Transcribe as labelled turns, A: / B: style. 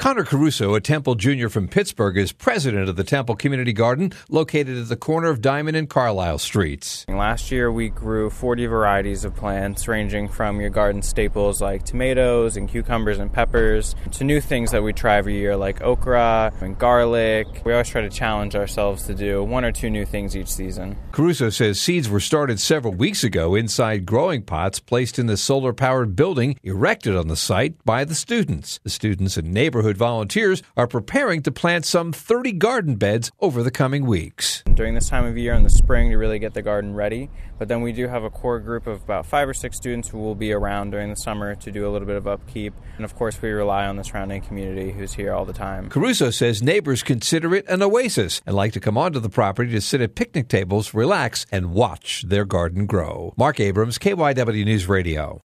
A: Connor Caruso, a Temple junior from Pittsburgh, is president of the Temple Community Garden, located at the corner of Diamond and Carlisle Streets.
B: Last year, we grew 40 varieties of plants, ranging from your garden staples like tomatoes and cucumbers and peppers, to new things that we try every year like okra and garlic. We always try to challenge ourselves to do one or two new things each season.
A: Caruso says seeds were started several weeks ago inside growing pots placed in the solar-powered building erected on the site by the students. The students and neighborhood volunteers are preparing to plant some 30 garden beds over the coming weeks.
B: During this time of year in the spring to really get the garden ready, but then we do have a core group of about 5 or 6 students who will be around during the summer to do a little bit of upkeep. And of course, we rely on the surrounding community who's here all the time.
A: Caruso says neighbors consider it an oasis and like to come onto the property to sit at picnic tables, relax, and watch their garden grow. Mark Abrams, KYW News Radio.